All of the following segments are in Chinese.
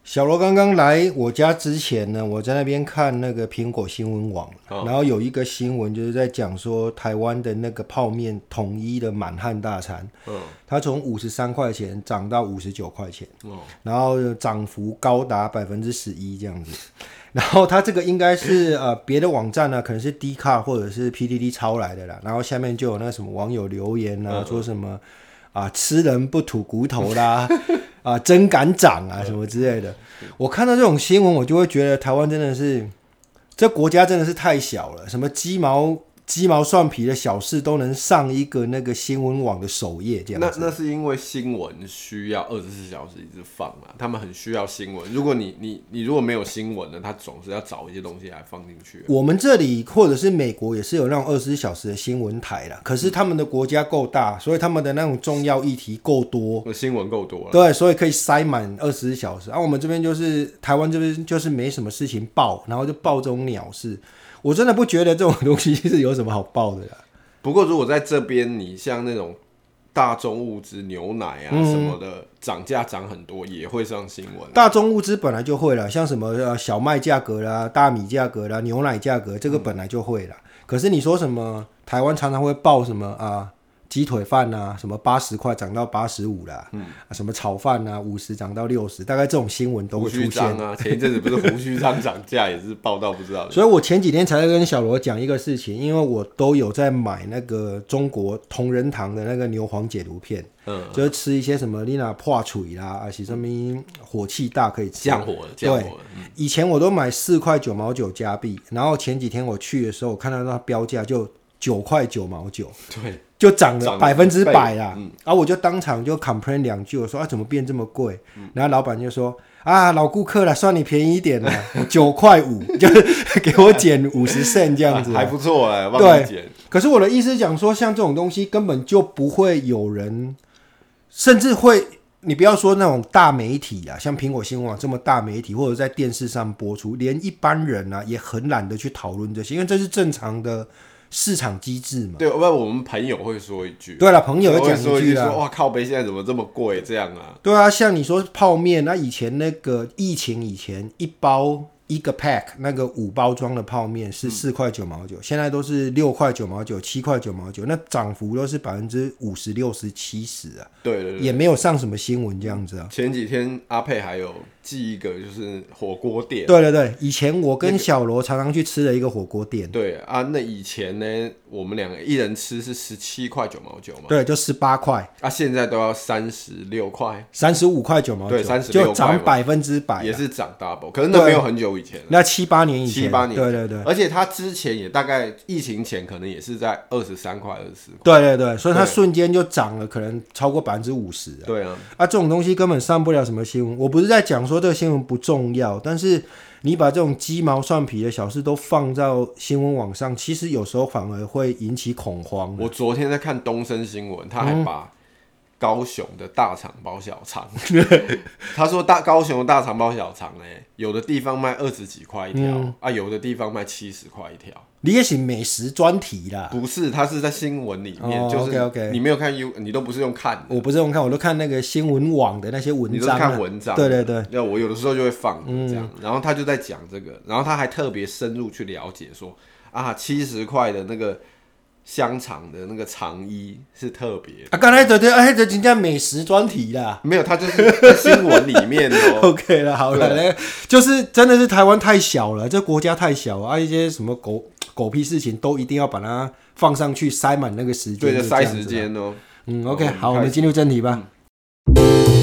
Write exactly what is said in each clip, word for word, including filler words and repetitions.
小罗刚刚来我家之前呢，我在那边看那个苹果新闻网、哦、然后有一个新闻就是在讲说台湾的那个泡面统一的满汉大餐、哦、它从五十三块钱涨到五十九块钱、哦、然后涨幅高达 百分之十一 这样子。然后它这个应该是呃别的网站呢、啊，可能是 Dcard 或者是 P T T 抄来的啦。然后下面就有那什么网友留言啊，嗯、说什么啊吃人不吐骨头啦，啊真敢涨啊什么之类的。我看到这种新闻，我就会觉得台湾真的是这国家真的是太小了，什么鸡毛鸡毛蒜皮的小事都能上一个那个新闻网的首页这样子。 那那是因为新闻需要二十四小时一直放啊，他们很需要新闻。如果你你你如果没有新闻呢，他总是要找一些东西来放进去。 我们这里或者是美国也是有那种二十四小时的新闻台啦，可是他们的国家够大，所以他们的那种重要议题够多， 新闻够多了， 对，所以可以塞满二十四小时。啊，我们这边就是台湾这边就是没什么事情报，然后就报这种鸟事。我真的不觉得这种东西是有什么好报的啦。 不过如果在这边，你像那种大宗物资、牛奶啊什么的，涨价涨很多，也会上新闻。 大宗物资本来就会啦，像什么小麦价格啦、大米价格啦、牛奶价格，这个本来就会啦。嗯、可是你说什么台湾常常会报什么啊？鸡腿饭啊，什么八十块涨到八十五啦，嗯啊，什么炒饭啊，五十涨到六十，大概这种新闻都会出现。胡须章啊，前一阵子不是胡须章涨价也是报道不知道的。 所以我前几天才在跟小罗讲一个事情，因为我都有在买那个中国同仁堂的那个牛黄解毒片，嗯，就是吃一些什么你那破嘴啦，啊，是什么火气大可以吃降火的，降火的。 嗯、以前我都买四块九毛九加币，然后前几天我去的时候，我看到它标价就九块九毛九， 对。 就涨了百分之百啦，嗯、然后我就当场就 complain 两句，我说啊怎么变这么贵？嗯、然后老板就说啊老顾客啦，算你便宜一点啦，九块五，就是给我减五十 cent 这样子、啊， 还不错哎，帮你减。 可是我的意思讲说，像这种东西根本就不会有人，甚至会，你不要说那种大媒体啊，像苹果新闻网这么大媒体，或者在电视上播出，连一般人啊也很懒得去讨论这些，因为这是正常的。市场机制嘛， 对，不然我们朋友会说一句， 对了，朋友会讲一句啦， 说哇靠北现在怎么这么贵这样啊？ 对啊，像你说泡面，那以前那个疫情以前一包一个 pack 那个五包装的泡面是四块九毛九，现在都是六块九毛九、七块九毛九，那涨幅都是百分之五十、六十、七十啊。 对对对， 也没有上什么新闻这样子啊。 前几天阿佩还有寄一个就是火锅店， 对对对，以前我跟小罗常常去吃的一个火锅店。 那個、对啊，那以前呢，我们两个一人吃是十七块九毛九嘛， 对，就十八块。 啊，现在都要三十六块， 三十五块九毛九， 对，三十六块就涨百分之百， 也是涨 double。可是那没有很久以前了， 那七八年以前， 七八年， 对对对。 而且它之前也大概疫情前可能也是在二十三块、二十四块， 对对对，所以它瞬间就涨了，可能超过百分之五十。 对啊， 啊，这种东西根本上不了什么新闻。我不是在讲说这个新闻不重要，但是你把这种鸡毛蒜皮的小事都放到新闻网上，其实有时候反而会引起恐慌。 我昨天在看东森新闻，他还把高雄的大肠包小肠，他说大高雄的大肠包小肠呢，有的地方卖二十几块一条、嗯、啊，有的地方卖七十块一条。 你也是美食专题啦？ 不是，他是在新闻里面，哦、就是 okay, okay. 你没有看 U， 你都不是用看的。 我不是用看，我都看那个新闻网的那些文章、啊。 你都是看文章？ 对对对。 那我有的时候就会放这样、嗯，然后他就在讲这个，然后他还特别深入去了解说啊，七十块的那个香肠的那个肠衣是特别啊，刚才对对，哎，这人家美食专题啦， 没有，他就是在新闻里面哦。 OK 了，好了，就是真的是台湾太小了，这国家太小了啊，一些什么狗狗屁事情都一定要把它放上去，塞满那个时间， 对，就塞时间哦。 嗯 ，OK， 好，我们进入正题吧。嗯，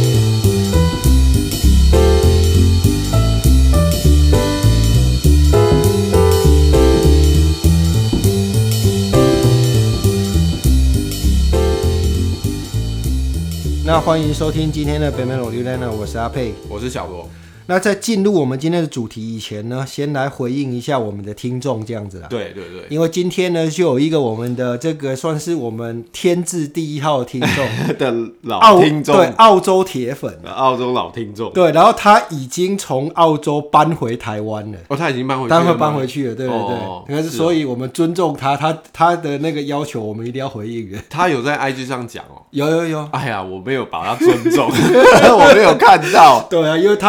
那欢迎收听今天的北美罗流浪呢，我是阿佩， 我是小罗。 那在进入我们今天的主题以前呢，先来回应一下我们的听众这样子啦。 对对对， 因为今天呢，就有一个我们的这个算是我们天字第一号的听众的老听众， 对，澳洲铁粉， 澳洲老听众， 对，然后他已经从澳洲搬回台湾了。 哦，他已经搬回去了， 当然搬回去了，对对对。 哦、 可是所以我们尊重他，他他的那个要求，我们一定要回应的。 他有在 I G 上讲哦， 有有有。 哎呀，我没有把他尊重，我没有看到。 对啊，因为他是我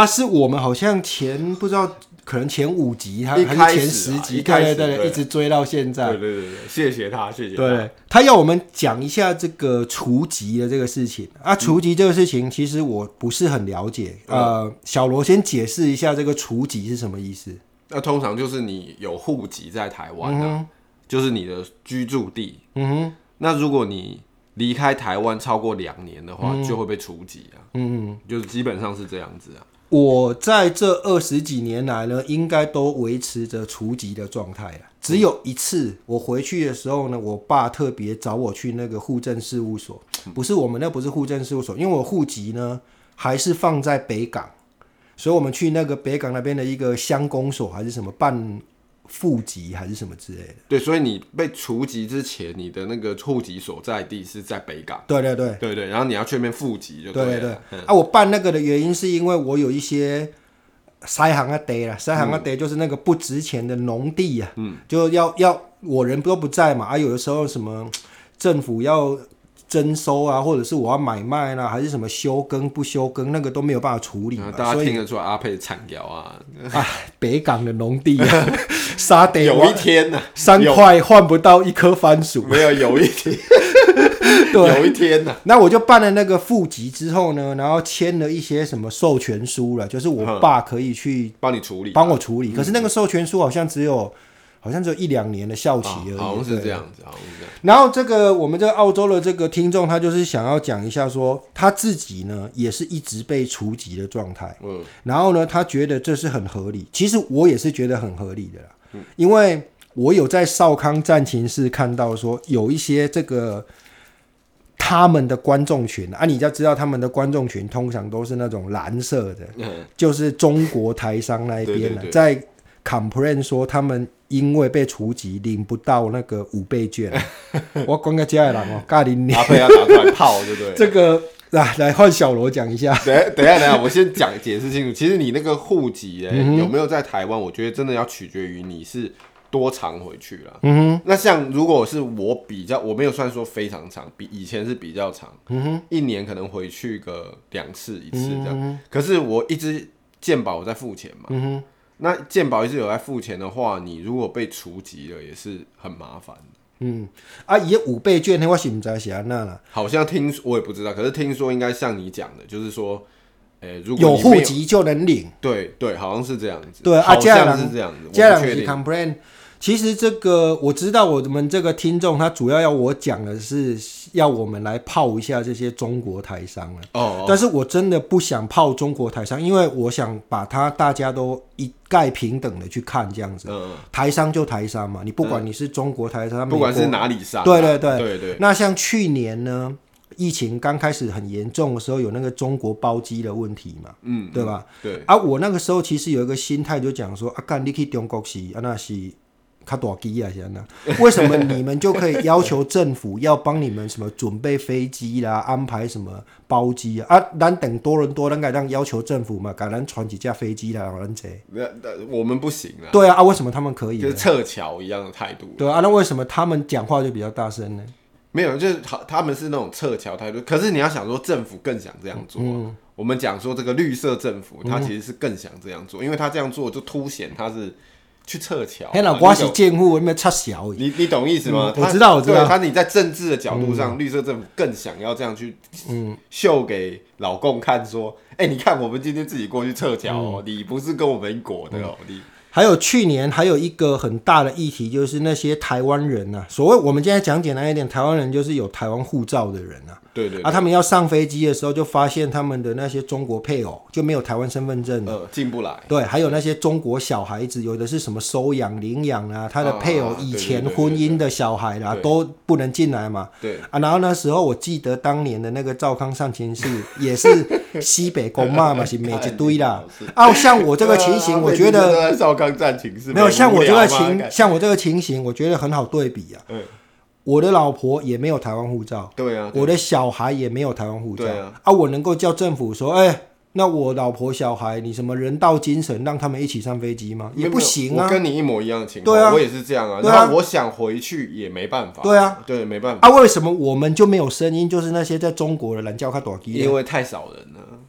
我们好像前不知道。可能前五集，他还是前十集， 对对对，一直追到现在。 对对对对，谢谢他，谢谢他。 对，他要我们讲一下这个除籍的这个事情啊。除籍这个事情，其实我不是很了解。嗯、呃，小罗先解释一下这个除籍是什么意思。 那通常就是你有户籍在台湾啊、嗯，就是你的居住地。嗯哼。那如果你离开台湾超过两年的话，嗯、就会被除籍啊。嗯，就是基本上是这样子啊。 我在这二十几年来呢，应该都维持着除籍的状态了。只有一次我回去的时候呢，我爸特别找我去那个户政事务所，不是我们那不是户政事务所，因为我户籍呢还是放在北港，所以我们去那个北港那边的一个乡公所还是什么办户籍还是什么之类的。 对，所以你被除籍之前，你的那个户籍所在地是在北港。 对对对， 对对，然后你要去那边户籍就对了。 对对对、嗯、啊，我办那个的原因是因为我有一些塞行的地啦，塞行的地就是那个不值钱的农地啊，嗯，就要要我人都不在嘛，啊，有的时候什么政府要征收啊，或者是我要买卖啦、啊，还是什么休耕不休耕，那个都没有办法处理嘛。 大家听得出来阿佩惨掉啊！ 啊，北港的农地啊，沙地有一天呢、啊， 三块换不到一颗番薯。 没有，有一天，有一天呢、啊， 那我就办了那个户籍之后呢，然后签了一些什么授权书了，就是我爸可以去帮你处理， 帮我处理。可是那个授权书好像只有。好像只有一两年的效期而已、 啊，好像是这样子，好像是这样。 然后这个我们这个澳洲的这个听众，他就是想要讲一下说，他自己呢也是一直被除籍的状态，嗯，然后呢，他觉得这是很合理。其实我也是觉得很合理的啦，嗯、因为我有在少康战情室看到说，有一些这个他们的观众群啊，你要知道他们的观众群通常都是那种蓝色的，嗯、就是中国台商那一边的，在 complain 说他们。因为被除籍领不到那个五倍券，我光个家的人哦，咖喱你阿佩要拿出来泡，对不对？ 这个来来换小罗讲一下。 等一下等一下等一下，我先讲解释清楚。其实你那个户籍、嗯、有没有在台湾，我觉得真的要取决于你是多长回去啦。嗯哼。那像如果是我比较，我没有算说非常长，比以前是比较长。嗯哼。一年可能回去个两次一次这样。嗯、可是我一直健保我在付钱嘛。嗯哼。那健保一直有在付钱的话，你如果被除籍了，也是很麻烦的。 嗯，啊，伊五倍券，我是不知道是安那啦。 好像听我也不知道，可是听说应该像你讲的，就是说，诶、欸，如果有户籍就能领。 对对，好像是这样子。 对啊， 好像是这样子。 家长是 complain。其实这个我知道，我们这个听众他主要要我讲的是要我们来泡一下这些中国台商了。哦, 哦。但是我真的不想泡中国台商，因为我想把它大家都一概平等的去看这样子。嗯。台商就台商嘛，你不管你是中国台商， 嗯、不管是哪里商、啊。 对对对对对。 那像去年呢，疫情刚开始很严重的时候，有那个中国包机的问题嘛，嗯，对吧？ 对。 啊，我那个时候其实有一个心态，就讲说啊，干你去中国是啊，那是。较大机啊，现在为什么你们就可以要求政府要帮你们什么准备飞机啦，安排什么包机啊？啊，咱等多伦多，咱该让要求政府嘛，给咱传几架飞机来让咱坐。 我们不行啊。 对啊，啊，为什么他们可以？ 就是撤侨一样的态度。 对啊，那为什么他们讲话就比较大声呢？ 没有，就是他们是那种撤侨态度。可是你要想说，政府更想这样做、啊。嗯。我们讲说这个绿色政府，他其实是更想这样做，因为他这样做就凸显他是。去撤侨， 嘿啦，我是监护，没插小。 你你懂意思吗？ 嗯、我知道，我知道。 他你在政治的角度上，嗯、绿色政府更想要这样去，嗯，秀给老共看，说，哎、欸，你看我们今天自己过去撤侨哦、嗯，你不是跟我们一国的哦，嗯、你。 还有去年还有一个很大的议题，就是那些台湾人啊，所谓我们现在讲简单一点，台湾人就是有台湾护照的人啊。 对 对, 对。 啊，他们要上飞机的时候，就发现他们的那些中国配偶就没有台湾身份证， 呃，进不来。 对，还有那些中国小孩子，有的是什么收养、领养啊，他的配偶以前婚姻的小孩啦，都不能进来嘛。 对。 啊，然后那时候我记得当年的那个赵康上情室也是西北公骂嘛，是每一堆啦。啊，像我这个情形，我觉得赵康战情室没有像我这个情，像我这个情形，我觉得很好对比啊。嗯。我的老婆也没有台湾护照， 对啊， 我的小孩也没有台湾护照， 对啊， 啊，我能够叫政府说，哎、欸，那我老婆小孩，你什么人道精神，让他们一起上飞机吗？也不行啊。 我跟你一模一样的情况， 对啊， 我也是这样啊。然后我想回去也没办法， 对啊， 对，没办法。 啊，为什么我们就没有声音？就是那些在中国的懒叫他短机， 因为太少人了。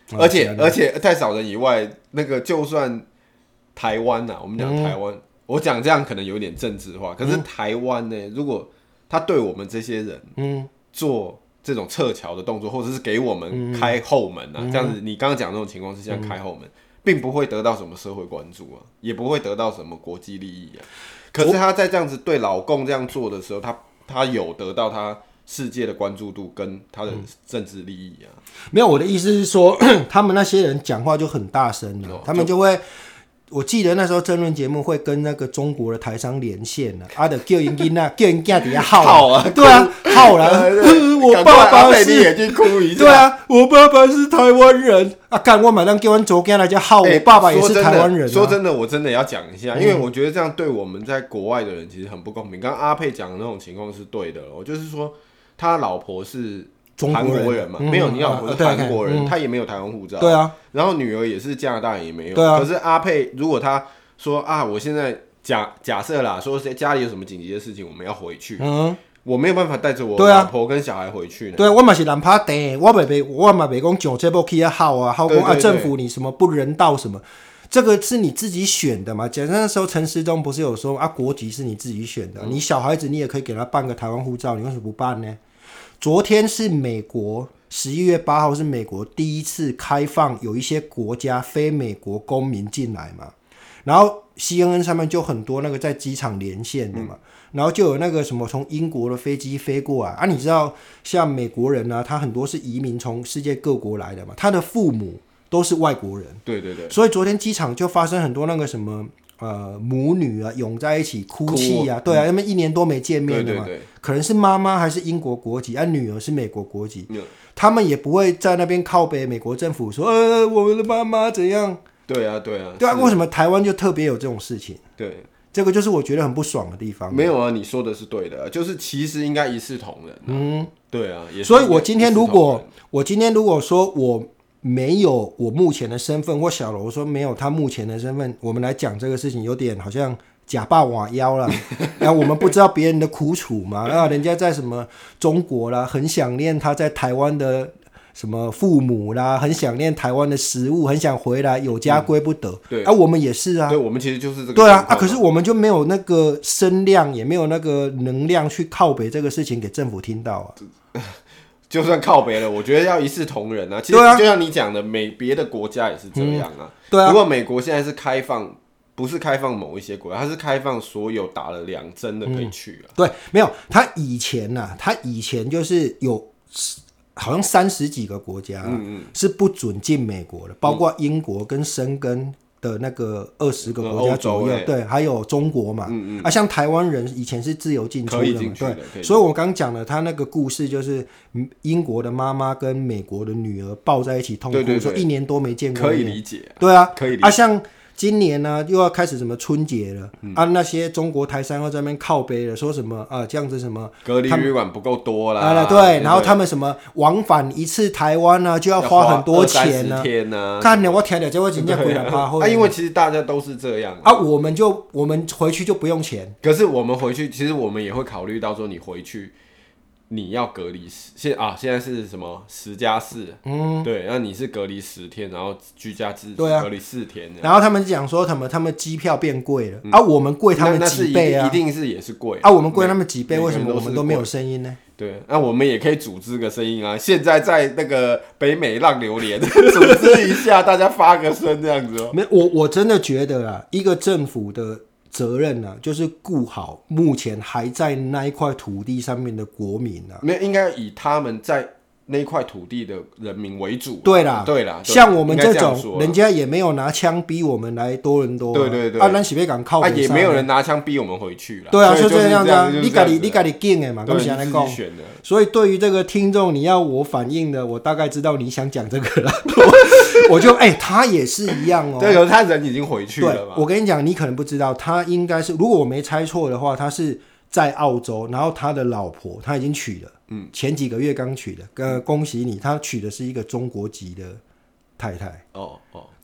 而且而且太少人以外，那个就算台湾呐、啊，我们讲台湾，嗯、我讲这样可能有点政治化，可是台湾呢，如果他对我们这些人，嗯，做这种撤侨的动作，或者是给我们开后门啊，嗯、这样子，你刚刚讲那种情况是像开后门，嗯、并不会得到什么社会关注啊，也不会得到什么国际利益啊。可是他在这样子对老共这样做的时候，他他有得到他世界的关注度跟他的政治利益啊。 嗯、没有，我的意思是说，他们那些人讲话就很大声了，哦、他们就会。我记得那时候争论节目会跟那个中国的台商连线啊，啊的叫人囡仔，叫人家底下号啊，对啊，号啦，我爸爸是，对啊，我爸爸是台湾人啊，干我马上叫完左家来叫号，我爸爸也是台湾人、啊。 说真的，我真的要讲一下，因为我觉得这样对我们在国外的人其实很不公平。刚刚阿佩讲的那种情况是对的，我就是说他老婆是。韩国人嘛，嗯、没有你老婆是韩国人，嗯、他也没有台湾护照。 对啊， 然后女儿也是加拿大人，也没有。 对啊。 可是阿佩如果他说啊，我现在假假设啦，说家里有什么紧急的事情，我们要回去，嗯，我没有办法带着我老婆跟小孩回去呢。 对啊，我嘛是人拍地，我嘛没我嘛没讲讲这部去啊好啊，好讲啊政府你什么不人道什么，这个是你自己选的嘛。假设那时候陈时中不是有说啊，国籍是你自己选的，嗯、你小孩子你也可以给他办个台湾护照，你为什么不办呢？昨天是美国十一月八号是美国第一次开放有一些国家非美国公民进来嘛，然后 C N N 上面就很多那个在机场连线的嘛，嗯、然后就有那个什么从英国的飞机飞过来啊，你知道像美国人啊，他很多是移民从世界各国来的嘛，他的父母都是外国人， 对对对， 所以昨天机场就发生很多那个什么。呃，母女啊，涌在一起哭泣啊，对啊，因为一年多没见面了嘛， 对对对， 可能是妈妈还是英国国籍，啊，女儿是美国国籍，嗯、他们也不会在那边靠北美国政府说，呃，我们的妈妈怎样？ 对啊，对啊， 对啊，为什么台湾就特别有这种事情？ 对， 这个就是我觉得很不爽的地方。 没有啊，你说的是对的，就是其实应该一视同仁、啊。嗯，对啊，也是。 所以我今天如果我今天如果说我。没有我目前的身份，或小楼说没有他目前的身份，我们来讲这个事情有点好像假霸瓦腰了。然后我们不知道别人的苦楚嘛，啊，人家在什么中国啦，很想念他在台湾的什么父母啦，很想念台湾的食物，很想回来，有家归不得。嗯、对，啊，我们也是啊， 对，我们其实就是这个。 对啊，啊，可是我们就没有那个声量，也没有那个能量去靠北这个事情给政府听到啊。 就算靠北了，我觉得要一视同仁啊。其实就像你讲的，美别的国家也是这样啊。嗯、对啊。如果美国现在是开放，不是开放某一些国家，它是开放所有打了两针的可以去啊。 嗯、对，没有，他以前呐、啊，他以前就是有好像三十几个国家、啊嗯嗯、是不准进美国的，包括英国跟申根。的那个二十个国家左右，嗯、对，还有中国嘛，嗯嗯啊，像台湾人以前是自由进出的嘛，对，所以我刚讲了他那个故事，就是英国的妈妈跟美国的女儿抱在一起痛哭，对对对，说一年多没见过面， 可以理解、啊， 对啊， 可以理解啊，像今年呢、啊、又要开始什么春节了、嗯、啊，那些中国台商要在那边靠北了，说什么啊这样子什么隔离旅馆不够多啦， 啊对，然后他们什么往返一次台湾啊就要花很多钱呢、 啊， 看了我听了结果真正鬼人怕啊，因为其实大家都是这样啊，我们就我们回去就不用钱， 可是我们回去其实我们也会考虑到说你回去。你要隔离十现啊，现在是什么十加四？嗯，对，那你是隔离十天，然后居家自主、啊、隔离四天。 然后他们讲说，他们他们机票变贵了、嗯、啊，我们贵他们几倍啊？ 一定是也是贵啊，我们贵他们几倍，为什么我们都没有声音呢？ 对，那我们也可以组织个声音啊！现在在那个北美浪流连组织一下，大家发个声这样子哦。 没，我我真的觉得啊，一个政府的。责任呢、啊，就是顾好目前还在那一块土地上面的国民啊， 没有应该以他们在那块土地的人民为主、啊。 对啦， 对啦， 像我们这种，人家也没有拿枪逼我们来多伦多、啊。 对对对， 啊，咱是要讲靠北、 啊，也没有人拿枪逼我们回去啦。 对啊，就这样子啊， 就是、 你自己你自己拣的嘛， 对， 你自己选的。 所以对于这个听众，你要我反应的，我大概知道你想讲这个了。我就哎、欸，他也是一样哦。 对，可是他人已经回去了嘛。 我跟你讲，你可能不知道，他应该是，如果我没猜错的话，他是在澳洲，然后他的老婆他已经娶了，嗯，前几个月刚娶的，呃，恭喜你，他娶的是一个中国籍的太太。 哦哦。 可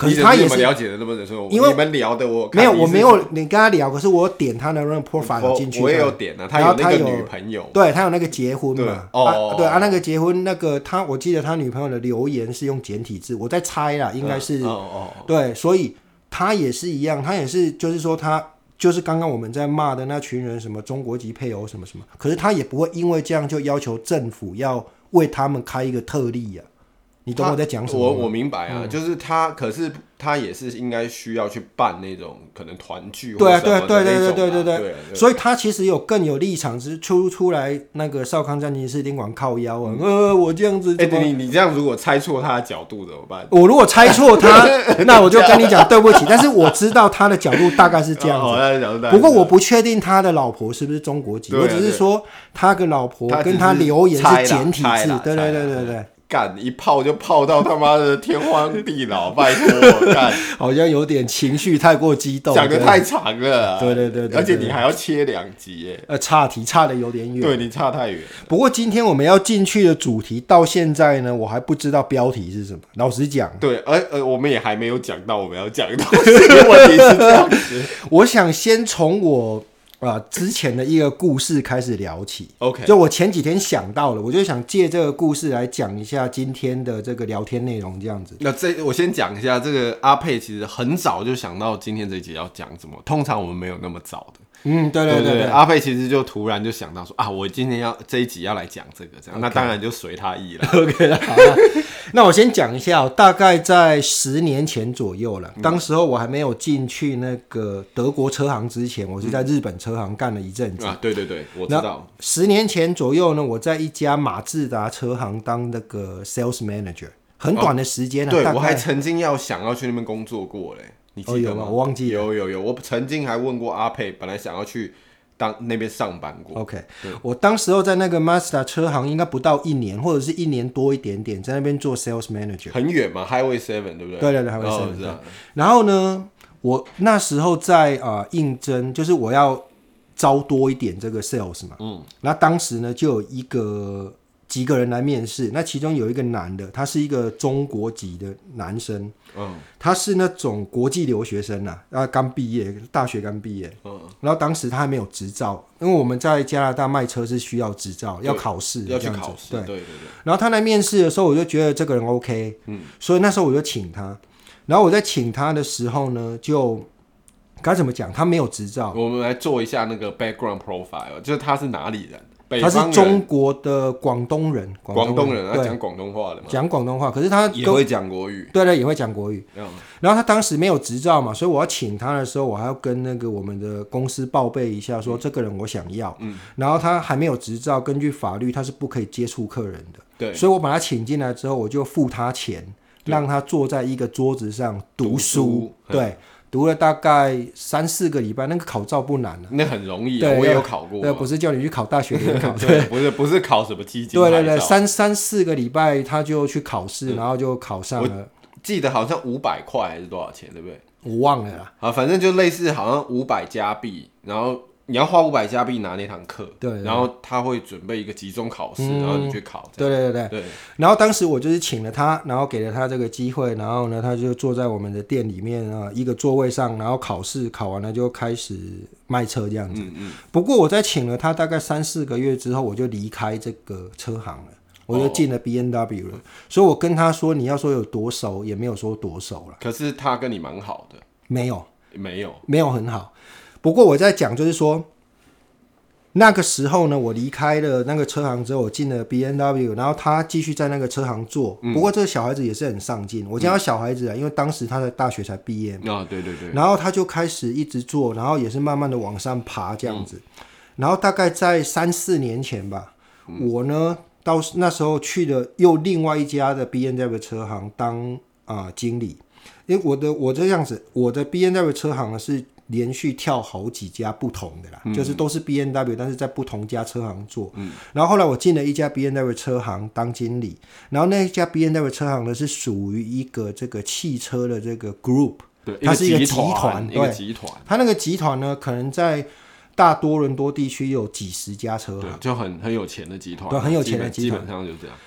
可是他也是你了解的那么深， 因为你们聊的我没有，我没有你跟他聊，可是我点他的那个 profile 进去， 我也有点啊，他有那个女朋友， 对他有那个结婚嘛， 哦、 啊，对啊，那个结婚那个他，我记得他女朋友的留言是用简体字，我在猜啦，应该是， 嗯、哦哦， 对，所以他也是一样，他也是就是说他。就是刚刚我们在骂的那群人，什么中国籍配偶什么什么，可是他也不会因为这样就要求政府要为他们开一个特例啊。你懂我在讲什么？ 我我明白啊， 嗯、 就是他，可是他也是应该需要去办那种可能团聚或者什么的那种、啊， 对对对对对对对对， 所以他其实有更有立场，是出出来那个少康战情室宾馆靠腰啊，嗯、呃，我这样子， 哎、欸，你你这样如果猜错他的角度怎么办？ 我如果猜错他，那我就跟你讲对不起。但是我知道他的角度大概是这样子， 哦、 不过我不确定他的老婆是不是中国籍，我只是说他的老婆跟他留言是简体字，对对对对对。 干一泡就泡到他妈的天荒地老，拜托干， 好像有点情绪太过激动， 讲得太长了， 对对 对, 对, 对， 而且你还要切两集耶， 呃，差题差的有点远， 对你差太远。 不过今天我们要进去的主题到现在呢，我还不知道标题是什么，老实讲， 对，而呃，我们也还没有讲到我们要讲的东西，问题是这样子。 我想先从我。啊、呃，之前的一个故事开始聊起 ，OK， 就我前几天想到了，我就想借这个故事来讲一下今天的这个聊天内容，这样子。 那这我先讲一下，这个阿佩其实很早就想到今天这一集要讲什么，通常我们没有那么早的。 嗯，对对 对, 对, 对, 对， 阿佩其实就突然就想到说啊，我今天要这一集要来讲这个，这样， okay. 那当然就随他意了。 OK 了，好了，那我先讲一下、喔，大概在十年前左右了，当时候我还没有进去那个德国车行之前，我是在日本车行干了一阵子、 嗯、啊，对对对，我知道。 十年前左右呢，我在一家马自达车行当那个 sales manager， 很短的时间、啊哦、对， 大概我还曾经要想要去那边工作过嘞。你记得吗？ 哦、有我忘记了。 有有有，我曾经还问过阿佩，本来想要去当那边上班过。 OK， 我当时候在那个 Mazda 车行，应该不到一年，或者是一年多一点点，在那边做 sales manager。 很远嘛 ，Highway Seven 对不对？ 对对对 ，Highway Seven、 哦。是啊。 然后呢，我那时候在啊、呃、应征，就是我要招多一点这个 sales 嘛。嗯。那当时呢，就有一个。几个人来面试，那其中有一个男的，他是一个中国籍的男生，嗯，他是那种国际留学生啊，啊，刚毕业，大学刚毕业，嗯，然后当时他还没有执照，因为我们在加拿大卖车是需要执照，要考试， 要去考试， 对对对对。 然后他来面试的时候，我就觉得这个人 OK， 嗯，所以那时候我就请他，然后我在请他的时候呢，就该怎么讲，他没有执照， 我们来做一下那个 background profile， 就是他是哪里人？ 他是中国的广东人， 广东人，他讲广东话的嘛， 讲广东话，可是他也会讲国语， 对对，也会讲国语。 嗯、 然后他当时没有执照嘛，所以我要请他的时候，我还要跟那个我们的公司报备一下，说这个人我想要。嗯，然后他还没有执照，根据法律他是不可以接触客人的。 对， 所以我把他请进来之后，我就付他钱，让他坐在一个桌子上读书。 读书对。读了大概三四个礼拜，那个考照不难啊， 那很容易、啊，我也有考过、啊。 对，不是叫你去考大学联考， 对，不是不是考什么基金。 对对对，三三四个礼拜他就去考试、嗯，然后就考上了。 记得好像五百块还是多少钱，对不对？ 我忘了啦。 啊，反正就类似好像五百加币，然后你要花五百加币拿那堂课， 对, 对, 对， 然后他会准备一个集中考试、嗯，然后你去考。 对对对 对, 对。然后当时我就是请了他，然后给了他这个机会，然后呢，他就坐在我们的店里面啊一个座位上，然后考试考完了就开始卖车这样子。嗯嗯。不过我在请了他大概三四个月之后，我就离开这个车行了，我就进了 B M W 了。哦、所以我跟他说，你要说有多熟，也没有说多熟了。 可是他跟你蛮好的。 没有， 没有， 没有很好。不过我在讲就是说。那个时候呢，我离开了那个车行之后，我进了 B M W， 然后他继续在那个车行做。嗯、不过这个小孩子也是很上进，我叫他小孩子啊、嗯，因为当时他在大学才毕业嘛。 啊，对对对。 然后他就开始一直做，然后也是慢慢的往上爬这样子。嗯、然后大概在三四年前吧，嗯、我呢到那时候去了又另外一家的 B M W 车行当啊、呃、经理，因为我的我这样子，我的 B M W 车行呢是。连续跳好几家不同的啦、嗯，就是都是 B M W， 但是在不同家车行做。嗯、然后后来我进了一家 B M W 车行当经理，然后那一家 B M W 车行呢是属于一个这个汽车的这个 group， 对， 它是一个集团， 一个集团。它那个集团呢，可能在大多伦多地区有几十家车行， 对，就很很有钱的集团， 对，很有钱的集团， 基本上就这样。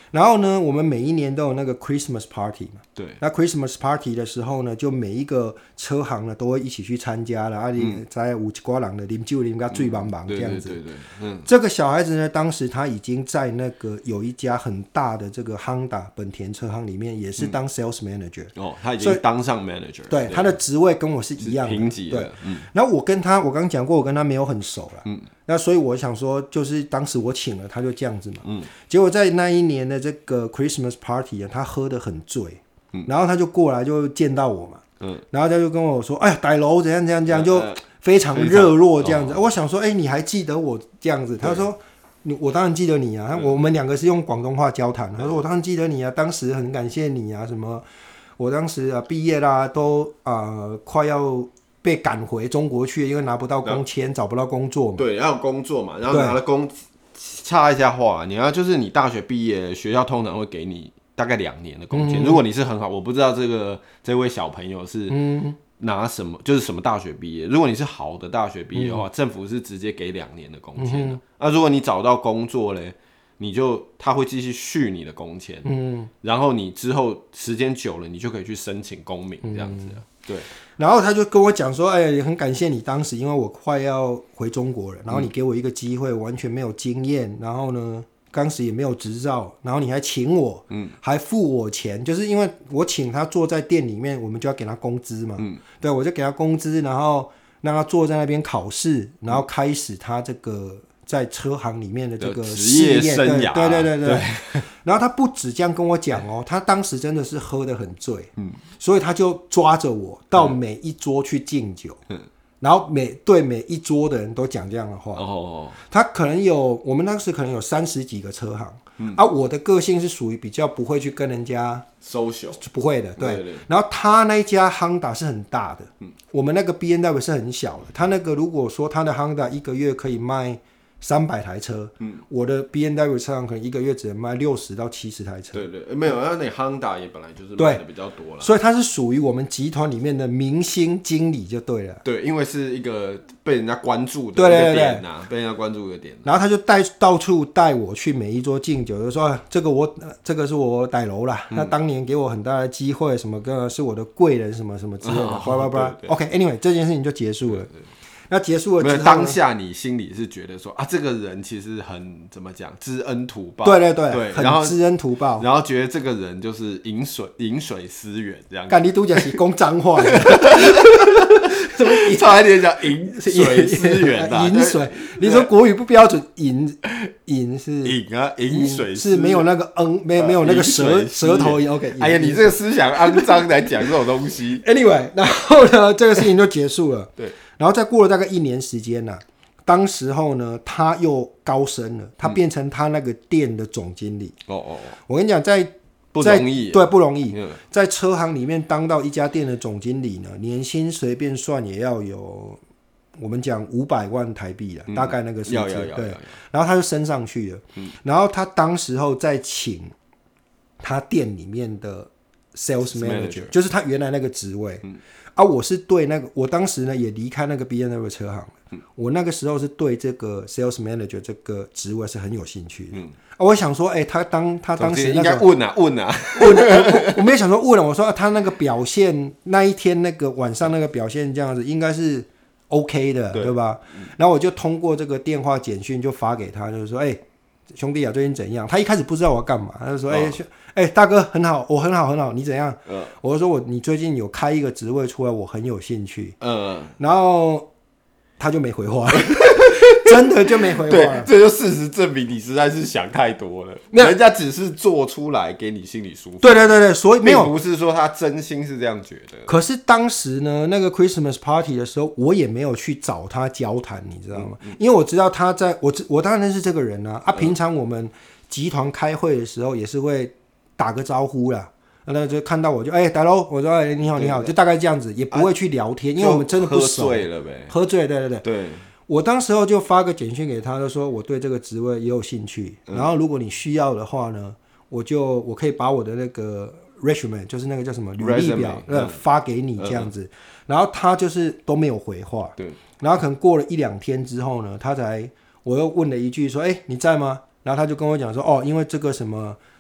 然后呢，我们每一年都有那个 Christmas party 嘛。 对。 那 Christmas party 的时候呢，就每一个车行呢都会一起去参加了，啊，你在有一挂人的啉酒啉到醉茫茫这样子。 对对对对。嗯。 这个小孩子呢，当时他已经在那个有一家很大的这个 Honda 本田车行里面，也是当 sales manager。 嗯、哦，他已经当上 manager。 对，他的职位跟我是一样的。 平级的。 对。 嗯。 然后我跟他，我刚刚讲过，我跟他没有很熟了。嗯。那所以我想说，就是当时我请了他，就这样子嘛。嗯。结果在那一年的这个 Christmas party 啊，他喝得很醉，嗯，然后他就过来就见到我嘛，嗯，然后他就跟我说：“哎呀，歹楼怎样怎样怎样，就非常热络这样子。”我想说：“哎，你还记得我这样子？”他说：“你我当然记得你啊。”我们两个是用广东话交谈。他说：“我当然记得你啊，当时很感谢你啊，什么我当时啊毕业啦，都啊、呃、快要。”被赶回中国去，因为拿不到工签，找不到工作嘛。 对，要有工作嘛，然后拿了工，插一下话，你要就是你大学毕业，学校通常会给你大概两年的工签、嗯。如果你是很好，我不知道这个这位小朋友是拿什么，就是什么大学毕业。如果你是好的大学毕业的话，嗯、政府是直接给两年的工签的。嗯、那如果你找到工作嘞，你就他会继续续你的工签，嗯，然后你之后时间久了，你就可以去申请公民这样子、嗯、对。 然后他就跟我讲说：“哎，很感谢你当时，因为我快要回中国了，然后你给我一个机会，完全没有经验，然后呢，当时也没有执照，然后你还请我，嗯，还付我钱，就是因为我请他坐在店里面，我们就要给他工资嘛，嗯，对，我就给他工资，然后让他坐在那边考试，然后开始他这个。”在车行里面的这个职业生涯， 对对对 对, 對然后他不止这样跟我讲哦，他当时真的是喝得很醉，嗯，所以他就抓着我到每一桌去敬酒，嗯，然后每对每一桌的人都讲这样的话。哦，他可能有我们当时可能有三十几个车行，嗯，啊，我的个性是属于比较不会去跟人家 social， 不会的， 对, 对, 对。然后他那一家 Honda 是很大的，嗯，我们那个 B M W 是很小的。他那个如果说他的 Honda 一个月可以卖三百台车，嗯，我的 B M W 车行可能一个月只能卖六十到七十台车。 对对，没有，那你 Honda 也本来就是卖的比较多了， 所以他是属于我们集团里面的明星经理就对了。 对，因为是一个被人家关注的一个点呐、啊，被人家关注的点、啊。 然后他就带到处带我去每一桌敬酒，就说、啊、这个我、呃、这个是我歹楼啦、嗯，他当年给我很大的机会，什么个是我的贵人，什么什么之类的，叭叭叭。OK，Anyway， 这件事情就结束了。对对对，那结束了之后， 当下你心里是觉得说啊，这个人其实很怎么讲，知恩图报， 对对对， 对， 很知恩图报， 然后觉得这个人就是饮水饮水思源这样。 干你都讲是讲脏话， 怎么差一点讲饮水思源的饮水？你说国语不标准，饮饮是饮啊，饮水是没有那个嗯，没没有那个舌舌头。OK， 哎呀，你这个思想肮脏来讲这种东西。 Anyway， 然后呢，这个事情就结束了。 对。 然后再过了大概一年时间呢、啊，当时候呢，他又高升了，他变成他那个店的总经理。哦哦，我跟你讲，在不容易， 对，不容易、嗯。在车行里面当到一家店的总经理呢，年薪随便算也要有，我们讲五百万台币了、嗯，大概那个数字。对，然后他就升上去了、嗯。然后他当时候在请他店里面的 sales manager， 就是他原来那个职位。嗯啊，我是对那个，我当时呢也离开那个 B M W 车行了、嗯。我那个时候是对这个 sales manager 这个职位是很有兴趣的。嗯，啊、我想说，哎、欸，他当他当时、那個、 应该问啊问啊问我，我没有想说问了，我说、啊、他那个表现那一天那个晚上那个表现这样子，应该是 OK 的， 对, 對吧、嗯？然后我就通过这个电话简讯就发给他，就是说，哎、欸，兄弟啊，最近怎样？他一开始不知道我要干嘛，他就说，哎、哦。欸哎、欸，大哥很好，我很好很好，你怎样？嗯，我就说我你最近有开一个职位出来，我很有兴趣。嗯，然后他就没回话，真的就没回话。 对，这就事实证明你实在是想太多了。人家只是做出来给你心里舒服。 对对对对，所以没有， 并不是说他真心是这样觉得。 可是当时呢，那个 Christmas party 的时候，我也没有去找他交谈，你知道吗？嗯嗯、因为我知道他在我我当然认识这个人啊。啊，平常我们集团开会的时候也是会打个招呼啦，那就看到我就哎，大佬，我说哎，你好你好，就大概这样子，也不会去聊天，啊、因为我们真的不熟。 喝醉了呗， 喝醉，对对对。 对， 我当时候就发个简讯给他，就说我对这个职位也有兴趣、嗯，然后如果你需要的话呢，我就我可以把我的那个 resume， 就是那个叫什么履历表，呃、嗯，发给你这样子、嗯。然后他就是都没有回话，对。然后可能过了一两天之后呢，他才我又问了一句说，哎，你在吗？然后他就跟我讲说，哦，因为这个什么。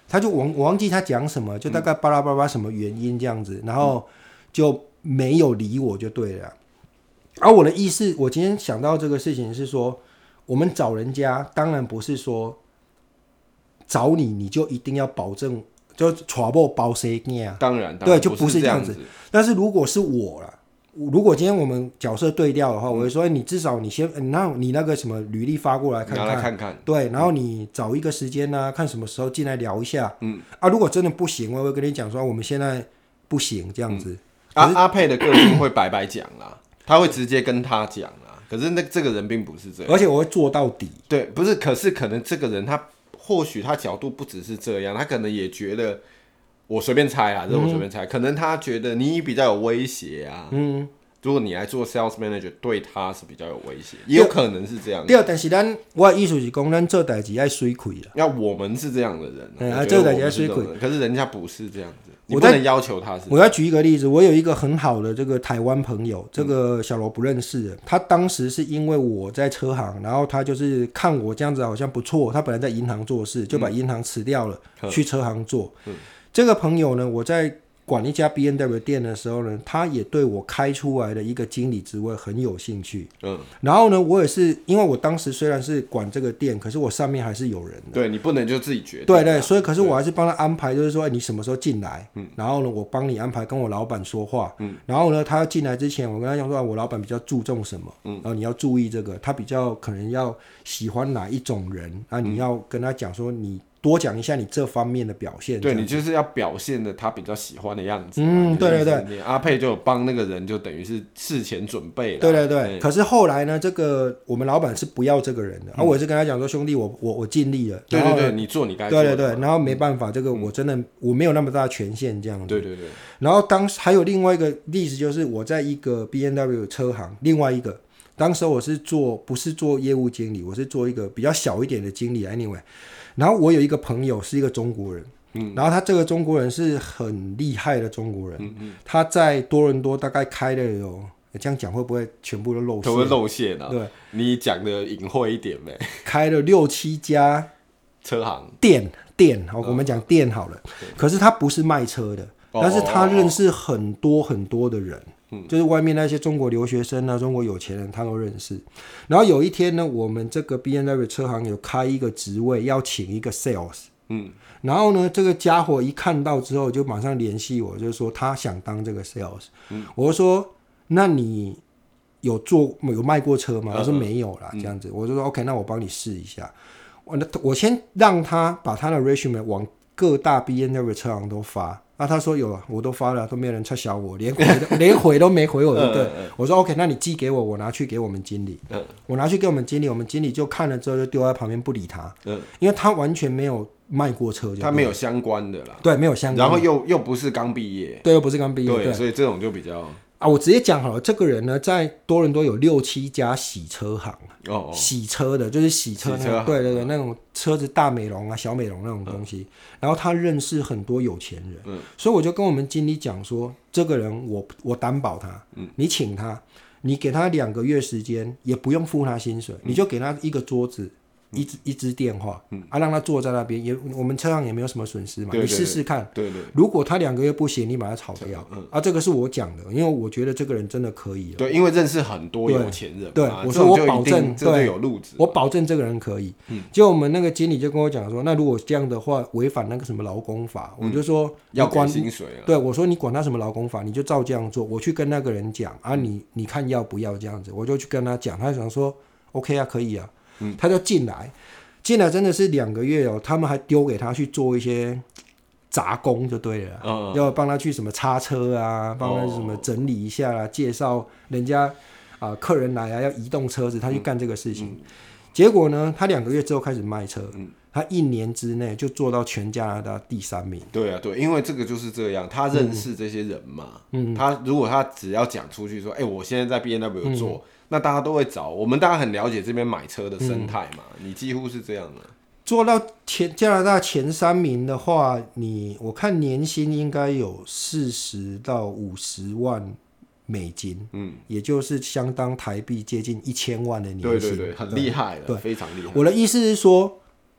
他就忘我忘记他讲什么，就大概巴拉巴拉什么原因这样子，然后就没有理我就对了。而、啊、我的意思，我今天想到这个事情是说，我们找人家当然不是说找你你就一定要保证就全部包谁啊， 当然， 对，就不是这样子。但是如果是我啦，如果今天我们角色对调的话，我会说，你至少你先，那你那个什么履历发过来看看， 拿来看看， 对，然后你找一个时间呢、啊，看什么时候进来聊一下，嗯，啊，如果真的不行，我会跟你讲说，我们现在不行这样子。嗯、 阿阿佩的个性会白白讲啦，他会直接跟他讲啦，可是那这个人并不是这样， 而且我会做到底。 对，不是，可是可能这个人他或许他角度不只是这样，他可能也觉得。我随便猜啊，这我随便猜、嗯，可能他觉得你比较有威胁啊。嗯，如果你来做 sales manager， 对他是比较有威胁，也有可能是这样。 对，但是咱我的意思是讲，咱做代志要水亏啦。 要我们是这样的人、啊， 嗯、啊，做代志要水亏。 可是人家不是这样子，你不能要求他是。 我要举一个例子，我有一个很好的这个台湾朋友，这个小罗不认识的、嗯，他当时是因为我在车行，然后他就是看我这样子好像不错，他本来在银行做事，就把银行辞掉了，嗯、去车行做。嗯这个朋友呢，我在管一家 B M W 店的时候呢，他也对我开出来的一个经理职位很有兴趣。嗯，然后呢，我也是因为我当时虽然是管这个店，可是我上面还是有人的。 对，你不能就自己决定。 对对，所以可是我还是帮他安排，就是说，哎，你什么时候进来？嗯，然后呢，我帮你安排跟我老板说话。嗯，然后呢，他要进来之前，我跟他讲说，我老板比较注重什么？嗯，然后你要注意这个，他比较可能要喜欢哪一种人啊？你要跟他讲说你。多讲一下你这方面的表现， 对你就是要表现的他比较喜欢的样子。 嗯，对对对， 阿佩就有帮那个人，就等于是事前准备了。 对对对、嗯。可是后来呢，这个我们老板是不要这个人的，嗯、啊，我也是跟他讲说，兄弟，我我我尽力了。 对对对，你做你该做的。 对对对，然后没办法，这个我真的、嗯、我没有那么大的权限这样子。 对对对。 然后当时还有另外一个例子，就是我在一个 B M W 车行，另外一个。当时我是做不是做业务经理，我是做一个比较小一点的经理 anyway。然后我有一个朋友是一个中国人，嗯，然后他这个中国人是很厉害的中国人，嗯嗯，他在多伦多大概开了有，这样讲会不会全部都露馅？ 都会露馅啊！ 对， 你讲的隐晦一点呗。 开了六七家车行店店，好、哦，我们讲店好了。可是他不是卖车的，哦、但是他认识很多很多的人。嗯、就是外面那些中国留学生啊，中国有钱人他都认识。然后有一天呢，我们这个 B M W 车行有开一个职位，要请一个 sales。嗯，然后呢，这个家伙一看到之后就马上联系我，就是说他想当这个 sales。嗯，我就说那你有做有卖过车吗？他说没有啦，嗯、这样子。我就说 OK， 那我帮你试一下。我我先让他把他的 resume 往各大 B M W 车行都发。啊，他说有了，我都发了，都没有人撤销我，连回都连回都没回我就对。嗯嗯嗯、我说 OK， 那你寄给我，我拿去给我们经理。嗯、我拿去给我们经理，我们经理就看了之后就丢在旁边不理他。嗯、因为他完全没有卖过车就， 他没有相关的啦。 对，没有相关的。 然后又又不是刚毕业， 对，又不是刚毕业， 对，对所以这种就比较。 啊，我直接讲好了，这个人呢，在多伦多有六七家洗车行，哦哦洗车的，就是洗车，洗车对对对，那种车子大美容啊、小美容那种东西。嗯、然后他认识很多有钱人，嗯、所以我就跟我们经理讲说，这个人我我担保他，嗯、你请他，你给他两个月时间，也不用付他薪水，嗯、你就给他一个桌子。一支一支电话，嗯、啊，让他坐在那边，也我们车上也没有什么损失嘛， 对对对你试试看。 对对。 如果他两个月不行，你把他炒掉。嗯、啊，这个是我讲的，因为我觉得这个人真的可以。 对，因为认识很多有钱人嘛。 对，我说我保证， 对，有路子。 我保证这个人可以。嗯。结果我们那个经理就跟我讲说，那如果这样的话，违反那个什么劳工法，嗯、我就说要管薪水了。 对，我说你管他什么劳工法，你就照这样做。我去跟那个人讲啊，你你看要不要这样子，我就去跟他讲，他想说 OK 啊，可以啊，嗯、他就进来。进来真的是两个月哦，他们还丢给他去做一些杂工就对了，嗯、要帮他去什么擦车啊，帮他什么整理一下啊，介绍人家啊、呃、客人来啊要移动车子，他去干这个事情。嗯、结果呢，他两个月之后开始卖车，嗯、他一年之内就做到全加拿大第三名。 对啊，对，因为这个就是这样，他认识这些人嘛，嗯、他如果他只要讲出去说，哎、欸，我现在在 B M W 做。嗯那大家都会找我们，大家很了解这边买车的生态嘛，嗯、你几乎是这样的。 做到前加拿大前三名的话，你我看年薪应该有四十到五十万美金，嗯，也就是相当台币接近一千万的年薪。 对对对，很厉害了，对，非常厉害。 我的意思是说，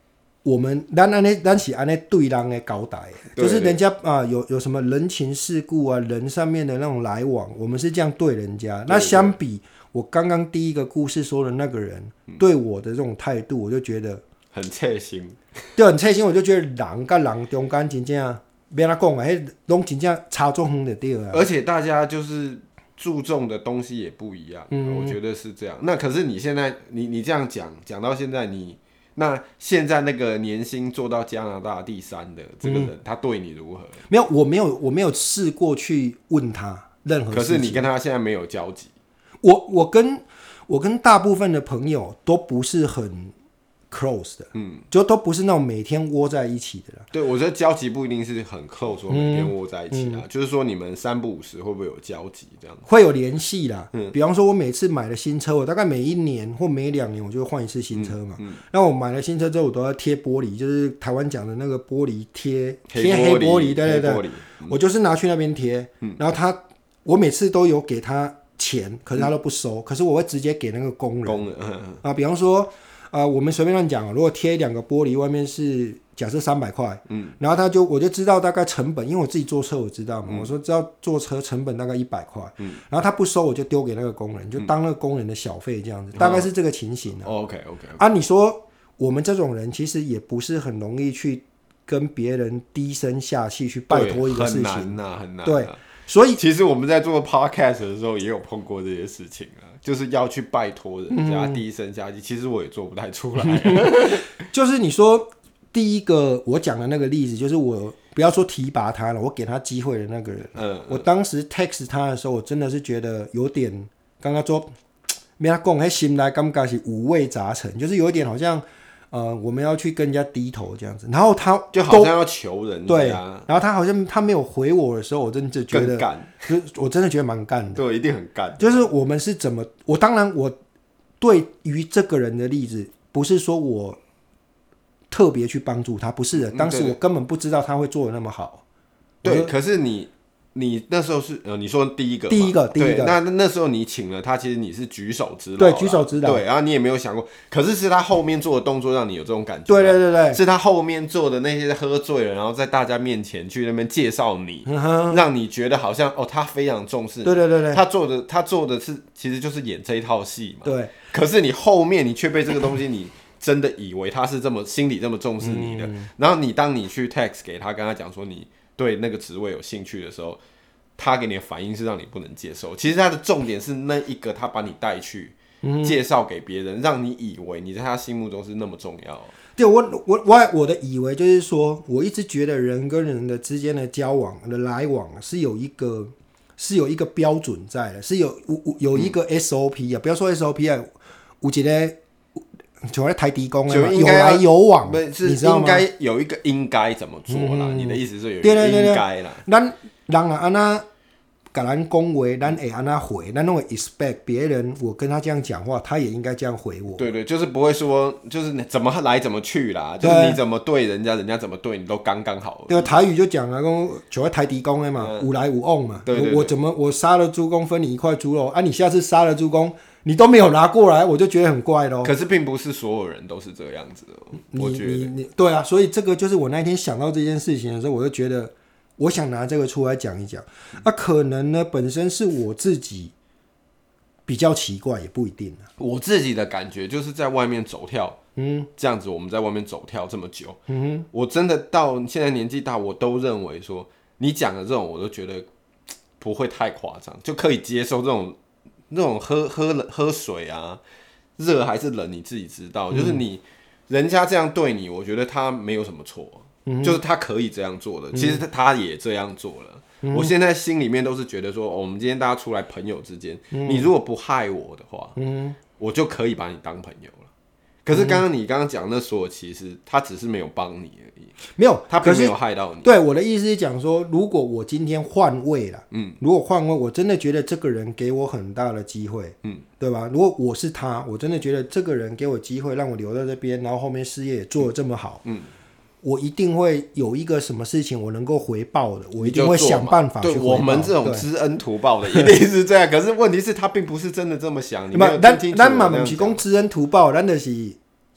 我们咱安尼咱是安尼对人的交代，就是人家啊有有什么人情世故啊，人上面的那种来往，我们是这样对人家。那相比我刚刚第一个故事说的那个人对我的这种态度，我就觉得很切心， 对，很切心。我就觉得人跟人中间真正别哪讲啊，迄拢真正差足远就对了。 而且大家就是注重的东西也不一样，嗯、我觉得是这样。那可是你现在你你这样讲讲到现在你。那现在那个年薪做到加拿大第三的这个人，嗯、他对你如何？ 没有，我没有，我没有试过去问他任何事情。 可是你跟他现在没有交集。 我我跟我跟大部分的朋友都不是很 close 的，嗯，就都不是那种每天窝在一起的啦。 对，我觉得交集不一定是很 close，说每天窝在一起啦，嗯嗯、就是说你们三不五时会不会有交集这样子？ 会有联系啦。嗯，比方说我每次买了新车，我大概每一年或每两年我就会换一次新车嘛。嗯，那、嗯、我买了新车之后，我都要贴玻璃，就是台湾讲的那个玻璃贴贴黑玻璃，对对对，嗯、我就是拿去那边贴，嗯、然后他我每次都有给他钱，可是他都不收，嗯、可是我会直接给那个工人。 工人，嗯嗯、 啊，比方说。呃，我们随便乱讲，如果贴两个玻璃，外面是假设三百块，嗯，然后他就我就知道大概成本，因为我自己坐车我知道嘛，嗯、我说知道坐车成本大概一百块，嗯，然后他不收我就丢给那个工人，就当那个工人的小费这样子，嗯、大概是这个情形、啊哦、OK OK, okay. 啊，你说我们这种人其实也不是很容易去跟别人低声下气去拜托一个事情， 很难啊，很难、啊。 对。所以其实我们在做 podcast 的时候也有碰过这些事情啊，就是要去拜托人家低声下气、嗯、其实我也做不太出来就是你说第一个我讲的那个例子，就是我不要说提拔他了，我给他机会的那个人，嗯，我当时 text 他的时候，我真的是觉得有点刚刚说没他讲那心内感觉是五味杂陈，就是有一点好像呃，我们要去跟人家低头这样子，然后他就好像要求人家， 对，然后他好像他没有回我的时候，我真的觉得更干， 就我真的觉得蛮干的， 对，一定很干。 就是我们是怎么，我当然我对于这个人的例子，不是说我特别去帮助他，不是的，当时我根本不知道他会做的那么好。 对，可是你。你那时候是呃，你说第一个， 第一个，第一个， 那那时候你请了他，其实你是举手之劳， 对，举手之劳， 对，然后你也没有想过，可是是他后面做的动作让你有这种感觉， 对对对对， 是他后面做的那些喝醉了，然后在大家面前去那边介绍你，嗯、让你觉得好像哦，他非常重视你， 对对对对， 他做的他做的是其实就是演这一套戏嘛， 对， 可是你后面你却被这个东西你真的以为他是这么心里这么重视你的，嗯、然后你当你去 text 给他，跟他讲说你对那个职位有兴趣的时候。他给你的反应是让你不能接受，其实他的重点是那一个他把你带去、嗯、介绍给别人，让你以为你在他心目中是那么重要。 对，我我我我的以为就是说，我一直觉得人跟人的之间的交往的来往是有一个是有一个标准在的，是有有一个 S O P 啊，嗯、不要说 S O P 啊，有一个就在台低工啊，有来有往， 是应该有一个应该怎么做啦？嗯、你的意思是有一个应该啦？ 咱人啊，安那甲咱讲话，咱会安那回，咱都会 expect 别人，我跟他这样讲话，他也应该这样回我。 对对，就是不会说，就是你怎么来怎么去啦，就是你怎么对人家，人家怎么对你都刚刚好。 对，台语就讲了，讲就在台底讲的嘛，嗯、有来有往嘛。 对对对， 我, 我怎么我杀了猪公分你一块猪肉啊？你下次杀了猪公，你都没有拿过来，我就觉得很怪咯。 可是并不是所有人都是这样子的，我觉得你你对啊，所以这个就是我那天想到这件事情的时候，我就觉得。我想拿这个出来讲一讲，啊，可能呢本身是我自己比较奇怪，也不一定啊。 我自己的感觉就是在外面走跳，嗯，这样子我们在外面走跳这么久，嗯哼，我真的到现在年纪大，我都认为说你讲的这种，我都觉得不会太夸张，就可以接受这种那种喝喝喝水啊，热还是冷你自己知道，嗯、就是你人家这样对你，我觉得他没有什么错。就是他可以这样做的，嗯、其实他也这样做了。嗯、我现在心里面都是觉得说，哦、我们今天大家出来朋友之间，嗯、你如果不害我的话，嗯、我就可以把你当朋友了。可是刚刚你刚刚讲那所有，其实他只是没有帮你而已， 没有， 他并没有害到你。 对，我的意思是讲说，如果我今天换位了，嗯，如果换位，我真的觉得这个人给我很大的机会，嗯，对吧？如果我是他，我真的觉得这个人给我机会，让我留在这边，然后后面事业也做得这么好，嗯。我一定会有一个什么事情我能够回报的，我一定会想办法去回报。 对，我们这种知恩图报的一定是这样，可是问题是他并不是真的这么想。你没有听清楚。 咱嘛不是讲知恩图报，咱就是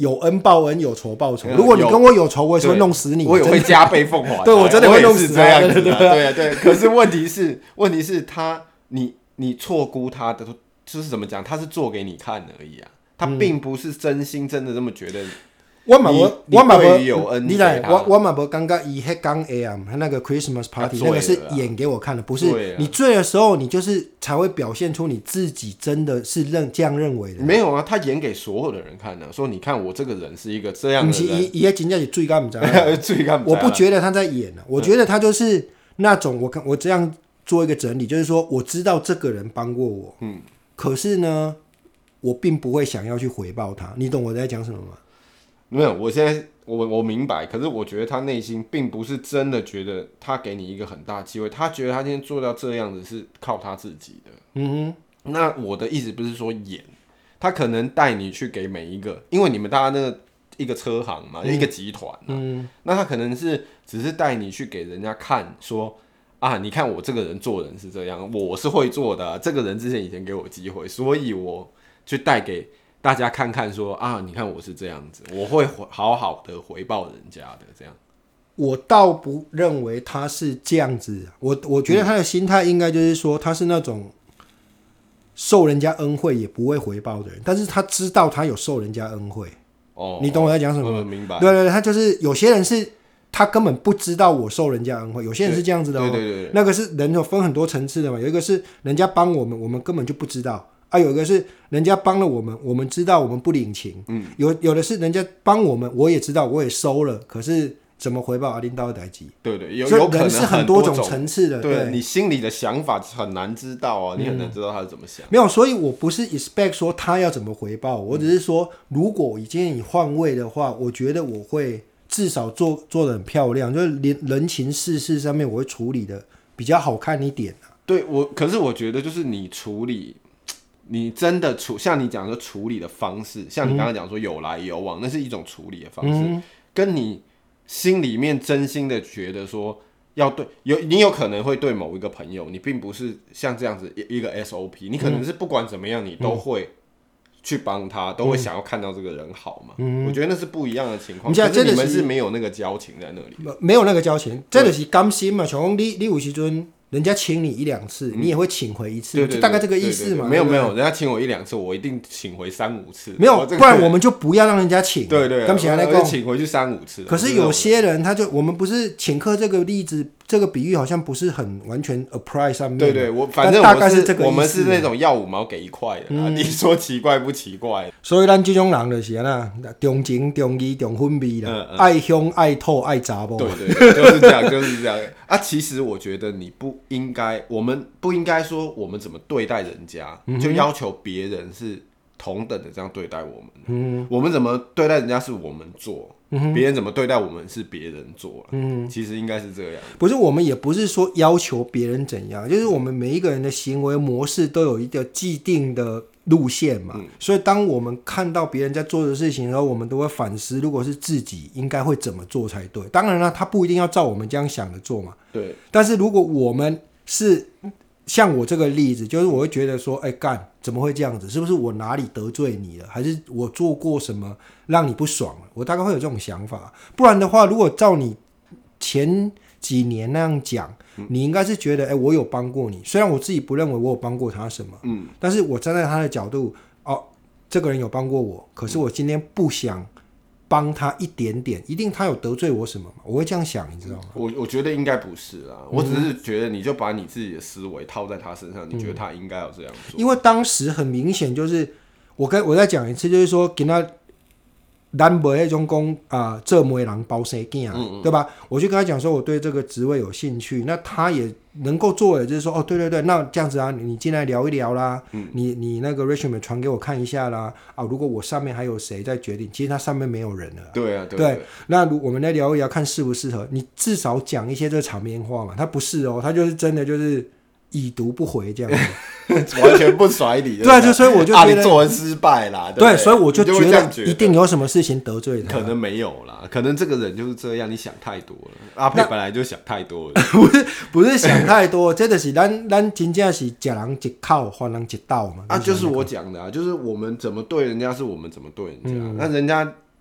有恩报恩，有仇报仇。如果你跟我有仇，我也是会弄死你， 我也会加倍奉还。 对，我真的会弄死这样子、啊。对对对。可是问题是，问题是他，你你错估他的，就是怎么讲？他是做给你看而已啊，他并不是真心真的这么觉得。 我嘛无，我嘛无， 有恩你来，我我嘛无感觉伊迄讲 A M 他那个 Christmas party 那个是演给我看的，不是你醉的时候，你就是才会表现出你自己真的是认这样认为的。 没有啊，他演给所有的人看的、啊，说你看我这个人是一个这样的人。 不是，伊伊迄真正是醉干不知道， 醉干不知道。 我不觉得他在演啊，我觉得他就是那种我我这样做一个整理，就是说我知道这个人帮过我，嗯，可是呢，我并不会想要去回报他，你懂我在讲什么吗？ 没有，我现在我我明白，可是我觉得他内心并不是真的觉得他给你一个很大的机会，他觉得他今天做到这样子是靠他自己的。嗯哼，那我的意思不是说演，他可能带你去给每一个，因为你们大家那个一个车行嘛，嗯、一个集团、啊，嗯，那他可能是只是带你去给人家看说。啊，你看我这个人做人是这样，我是会做的、啊。这个人之前以前给我机会，所以我去带给大家看看说啊，你看我是这样子，我会好好的回报人家的。这样， 我倒不认为他是这样子。我我觉得他的心态应该就是说，他是那种受人家恩惠也不会回报的人，但是他知道他有受人家恩惠。哦，你懂我在讲什么吗？ 嗯、明白。 对对对，他就是有些人是。他根本不知道我受人家恩惠，有些人是这样子的哦。 对对对对， 那个是人有分很多层次的嘛，有一个是人家帮我们，我们根本就不知道啊；有一个是人家帮了我们，我们知道我们不领情。嗯，有有的是人家帮我们，我也知道我也收了，可是怎么回报阿领导的代志？ 对对，有所以有可能人是很多种层次的。 对， 对你心里的想法很难知道啊，你很难知道他是怎么想。 没有，所以我不是 expect 说他要怎么回报，我只是说，如果已经你换位的话，我觉得我会。至少做做得很漂亮，就是连人情世事上面我会处理的比较好看一点、啊、 对我，可是我觉得就是你处理，你真的处像你讲的处理的方式，像你刚刚讲说有来有往，嗯、那是一种处理的方式，嗯、跟你心里面真心的觉得说要对有你有可能会对某一个朋友，你并不是像这样子一个 S O P， 你可能是不管怎么样你都会。嗯去帮他都会想要看到这个人好嘛？嗯、我觉得那是不一样的情况。可是你们是没有那个交情在那里， 没有那个交情，这就是甘心嘛。像讲你你有时阵人家请你一两次，嗯、你也会请回一次， 对对对就大概这个意思嘛。 对对对没有没有，人家请我一两次，我一定请回三五次。 没有，不然我们就不要让人家请。 对对， 刚才那个请回去三五次。 可是有些人他就我们不是请客这个例子。这个比喻好像不是很完全 apply 上面。 对对，我反正大概是这个意思。 我们是那种要五毛给一块的、啊嗯，你说奇怪不奇怪？ 所以咱这种人就是啊，重情重义重婚味啦，嗯嗯、爱乡爱土爱查某。 对对对，就是这样，就是这样啊。其实我觉得你不应该，我们不应该说我们怎么对待人家，嗯、就要求别人是同等的这样对待我们。嗯，我们怎么对待人家是我们做。别、嗯、人怎么对待我们是别人做了，嗯，其实应该是这样。 不是，我们也不是说要求别人怎样，就是我们每一个人的行为模式都有一个既定的路线嘛。嗯、所以当我们看到别人在做的事情的时候，我们都会反思，如果是自己应该会怎么做才对。当然了，他不一定要照我们这样想的做嘛。 对。 但是如果我们是像我这个例子，就是我会觉得说，哎、欸、干，怎么会这样子？是不是我哪里得罪你了？还是我做过什么让你不爽了？我大概会有这种想法。不然的话，如果照你前几年那样讲，嗯、你应该是觉得，哎、欸，我有帮过你。虽然我自己不认为我有帮过他什么，嗯，但是我站在他的角度，哦，这个人有帮过我，可是我今天不想帮他一点点，一定他有得罪我什么吗？我会这样想，你知道吗？ 我我觉得应该不是啦，我只是觉得你就把你自己的思维套在他身上，嗯、你觉得他应该要这样做。 因为当时很明显就是我跟我再讲一次，就是说跟他咱没那种讲啊，这媒人包生囝，对吧？我就跟他讲说，我对这个职位有兴趣，那他也能够做的就是说，哦，对对对，那这样子啊，你进来聊一聊啦，嗯、你你那个 resume 传给我看一下啦，啊，如果我上面还有谁在决定，其实他上面没有人了， 对啊，对， 对，那我们来聊一聊，看适不适合，你至少讲一些这个场面话嘛，他不是哦，他就是真的就是已读不回这样子， 完全不甩你。 对啊，就所以我就觉得、 啊、你做人失败啦。对, 对，所以我就觉得一定有什么事情得罪他。 可能没有啦，可能这个人就是这样，你想太多了。阿佩本来就想太多了， 不是不是想太多，这就是咱咱真正是吃人一口，还人一刀嘛。 啊，就是我讲的啊，就是我们怎么对人家，是我们怎么对人家。嗯、那人家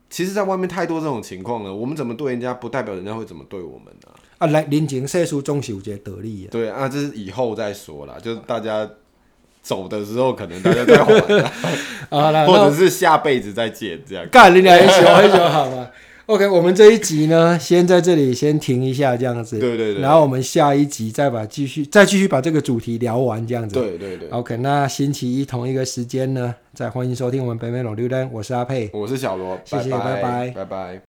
其实在外面太多这种情况了，我们怎么对人家，不代表人家会怎么对我们啊。 啊，来人情世事总是有一个道理啊。 对啊，这是以后再说啦，就是大家走的时候，可能大家再还啊，或者是下辈子再见这样。 干，你俩很喜欢很喜欢好吗？OK， 我们这一集呢，先在这里先停一下，这样子。 对对对。 然后我们下一集再把继续再继续把这个主题聊完，这样子。 对对对。 OK， 那星期一同一个时间呢，再欢迎收听我们北美龙榴莲，我是阿佩， 我是小罗， 谢谢， 拜拜， 拜拜。 拜拜。